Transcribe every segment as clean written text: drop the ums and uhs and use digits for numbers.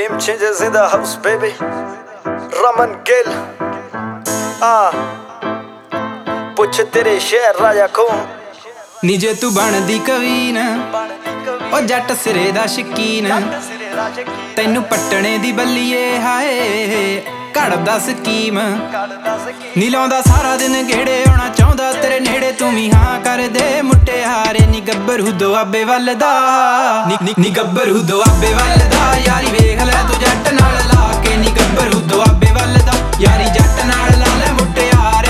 Game changers in the house, baby. Raman Gill. ਪੁੱਛ ਤੇਰੇ ਸ਼ਹਿਰ ਰਾਜਾ ਕੌਣ ਨੀ ਜੇ ਤੂੰ ਬਣਦੀ ਕਵੀਨ ਓ ਜੱਟ ਸਿਰੇ ਦਾ ਸ਼ਕੀਨ ਤੈਨੂੰ ਪੱਟਣੇ ਦੀ ਬੱਲੀਏ ਹਾਏ ਘੜਦਾ ਸਕੀਮ ਨੀ ਲਾਉਂਦਾ ਸਾਰਾ ਦਿਨ ਗੇੜੇ ਆਉਣਾ ਚਾਹੁੰਦਾ ਤੇਰੇ ਨੇੜੇ ਤੂੰ ਵੀ ਹਾਂ ਕਰਦੇ ਮੁਟਿਆਰੇ ਨੀ ਗੱਭਰੂ ਦੁਆਬੇ ਵੱਲ ਦਾ ਨੀ ਗੱਭਰੂ ਦੁਆਬੇ ਵੱਲ ਦਾ ਯਾਰੀ ਵੇਖ ਲੈ ਤੂੰ ਜੱਟ ਨਾਲ ਲਾ ਕੇ ਨੀ ਗੱਭਰੂ ਦੁਆਬੇ ਵੱਲ ਦਾ ਯਾਰੀ ਜੱਟ ਨਾਲ ਲਾ ਲੈ ਮੁਟਿਆਰੇ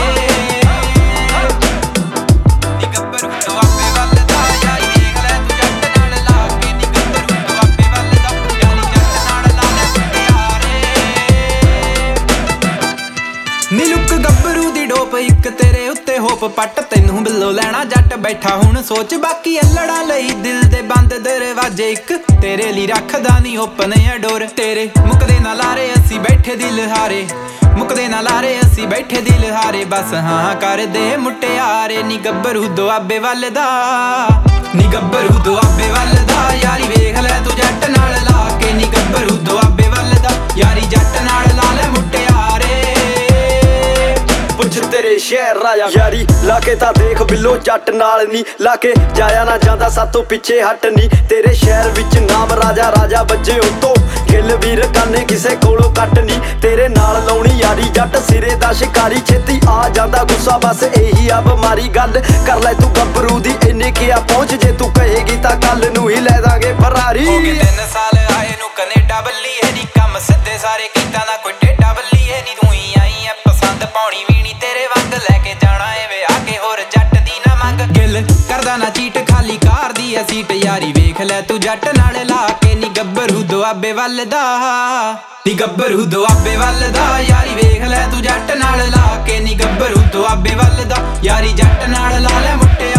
ਨੀ ਲੁੱਕ ਗੱਭਰੂ ਦੀ ਡੋਪ ਇੱਕ ਤੇਰੇ ਉੱਤੇ ਹੋਪ ਪੱਟ ਤੈਨੂੰ ਬਿੱਲੋ ਲੈਣਾ ਜੱਟ ਬੈਠਾ ਹੁਣ ਸੋਚ ਬਾਕੀ ਅਲੜਾਂ ਲਈ ਦਿਲ ਦੇ ਬੰਦ ਦਰਵਾਜੇ ਇੱਕ ਤੇਰੇ ਲਈ ਰੱਖਦਾ ਨੀ ਓਪਨ ਅਡੋਰ ਤੇਰੇ ਮੁੱਕਦੇ ਨਾ ਲਾਰੇ ਅਸੀਂ ਬੈਠੇ ਦਿਲ ਹਾਰੇ ਮੁੱਕਦੇ ਨਾ ਲਾਰੇ ਅਸੀਂ ਬੈਠੇ ਦਿਲ ਹਾਰੇ ਬਸ ਹਾਂ ਕਰਦੇ ਮੁਟਿਆਰੇ ਨੀ ਗੱਭਰੂ ਦੁਆਬੇ ਵੱਲ ਦਾ ਨੀ ਗੱਭਰੂ ਦੁਆਬੇ ਵੱਲ ਦਾ ਯਾਰੀ ਵੇਖ ਲੈ ਤੂੰ ਜੱਟ ਨਾਲ ਲਾ ਕੇ ਨੀ ਗੱਭਰੂ ਦੁਆਬੇ ਵੱਲ ਦਾ ਯਾਰੀ ਜੱਟ ਨਾਲ ਲਾ ਲੈ ਮੁਟਿਆਰੇ ਪੁੱਛ ਤੇਰੇ ਸ਼ਹਿਰ ਰਾਜਾ ਯਾਰੀ ਲਾ ਕੇ ਤਾਂ ਦੇਖ ਬਿੱਲੋ ਜੱਟ ਨਾਲ ਨੀ ਲਾ ਕੇ ਜਾਇਆ ਨਾ ਜਾਂਦਾ ਸਾਤੋਂ ਪਿੱਛੇ ਹਟ ਨੀ ਤੇਰੇ ਸ਼ਹਿਰ ਵਿੱਚ ਨਾਮ ਰਾਜਾ ਰਾਜਾ ਵੱਜੇ ਉਤੋਂ ਗਿੱਲ ਵੀਰ ਕਾਨੇ ਕਿਸੇ ਕੋਲੋਂ ਕੱਟ ਨੀ ਤੇਰੇ ਨਾਲ ਲਾਉਣੀ ਯਾਰੀ ਜੱਟ ਸਿਰੇ ਦਾ ਸ਼ਿਕਾਰੀ ਛੇਤੀ ਆ ਜਾਂਦਾ ਗੁੱਸਾ ਬਸ ਇਹੀ ਆ ਬਿਮਾਰੀ ਗੱਲ ਕਰ ਲੈ ਤੂੰ ਗੱਭਰੂ ਦੀ ਇੰਨੇ ਕਿਆ ਪਹੁੰਚ ਜੇ ਤੂੰ ਕਹੇਗੀ ਤਾਂ ਕੱਲ ਨੂੰ ਹੀ ਲੈ ਦਾਂਗੇ ਫਰਾਰੀ ਹੋ ਗਏ 3 ਸਾਲ ਆਏ ਨੂੰ ਕੈਨੇਡਾ ਬੱਲੀਏ ਨੀ ਕੰਮ ਸਿੱਧੇ ਸਾਰੇ ਕੀਤਾ ਨਾ ਕੋਈ ਟੇਡਾ ਬੱਲੀਏ ਨੀ ਤੂੰ ਹੀ ਆਈ ਐ ਪਸੰਦ ਪਾਉਣੀ ਵੀ ਨੀ ਤੇਰੇ ਵਾਂਗ ਲੈ ਕੇ ਜਾਣਾ ਏ ਵੇ ਆ ਕੇ ਹੋਰ ਜੱਟ ਦੀ ਨਾ ਮੰਗ ਗਿੱਲ ਕਰਦਾ ਨਾ ਚੀਟ ਖਾਲੀ ਕਾਰ ਦੀ ਐ ਸੀਟ ਯਾਰੀ ਵੇਖ ਲੈ ਤੂੰ ਜੱਟ ਨਾਲ ਲਾ ਕੇ ਨੀ ਗੱਭਰੂ ਦੁਆਬੇ ਵੱਲ ਦਾ ਨੀ ਗੱਭਰੂ ਦੁਆਬੇ ਵੱਲ ਦਾ ਯਾਰੀ ਵੇਖ ਲੈ ਤੂੰ ਜੱਟ ਨਾਲ ਲਾ ਕੇ ਨੀ ਗੱਭਰੂ ਦੁਆਬੇ ਵੱਲ ਦਾ ਯਾਰੀ ਜੱਟ ਨਾਲ ਲਾ ਲੈ ਮੁੱਟੇ